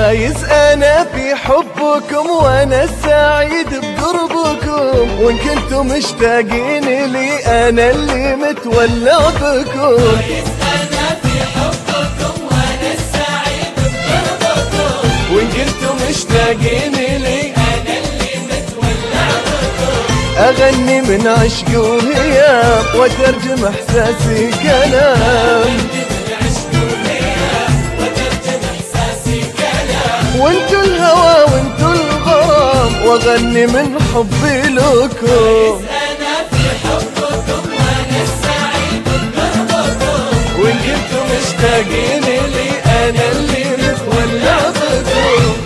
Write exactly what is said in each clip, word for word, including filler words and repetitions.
فايز أنا في حبكم وأنا السعيد بقربكم، وإن كنتم مشتاقين لي أنا اللي متولع بكم. فايز أنا في حبكم وأنا السعيد بقربكم، وإن كنتم مشتاقين لي أنا اللي متولع بكم. أغني من عشق وهيام وترجم إحساسي كلام، وانتو الهوى وانتو الغرام واغني من حبي لكم. أنا في حبكم وأنا السعيد بقربكم، وإن كنتم مشتاقين لي أنا اللي متولع بكم.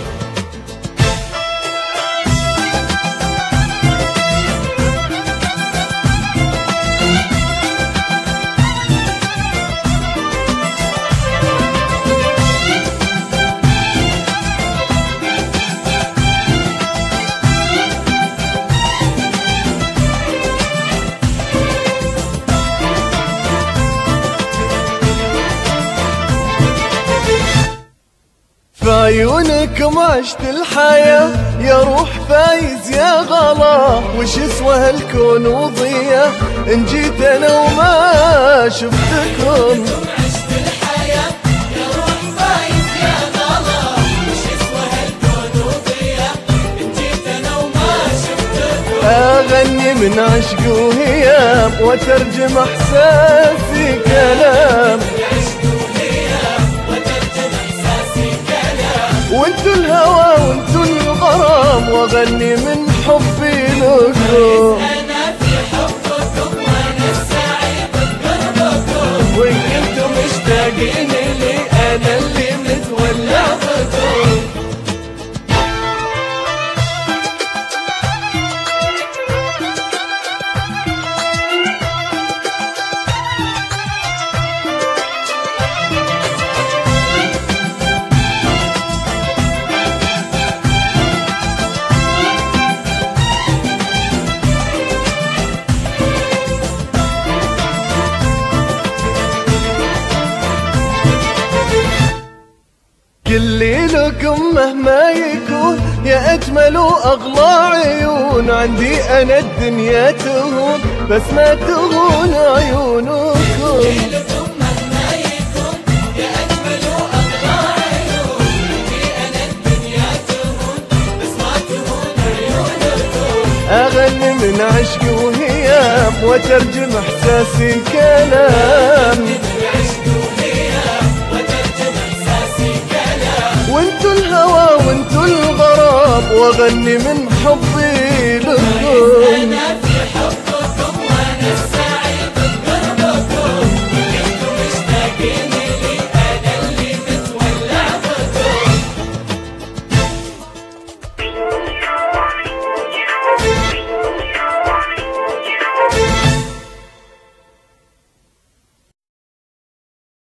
بعيونكم عشت الحياة يا روح فايز يا غلا، وش يسوى هالكون وضية إن جيت أنا وما شفتكم. عشت الحياة يا روح فايز يا غلا، وش يسوى هالكون وضية إن جيت أنا وما شفتكم. أغني من عشق وهيام وترجم إحساسي كلام، وانتو الهوى وانتو الغرام واغني من حبي لكم. أنا في حبكم وأنا السعيد بقربكم، وإن كنتم مشتاقين لي أنا اللي متولع بكم. كلي لكم مهما يكون يا أجمل وأغلى عيون، عندي أنا الدنيا تهون بس ما تهون عيونكم. لكم مهما يكون يا أجمل وأغلى عيون، عندي أنا الدنيا تهون بس ما تهون عيونكم. أغني من عشق وهيام وترجم إحساسي كلام، وانتو الهوى وانتو الغرام واغني من حبي لكم.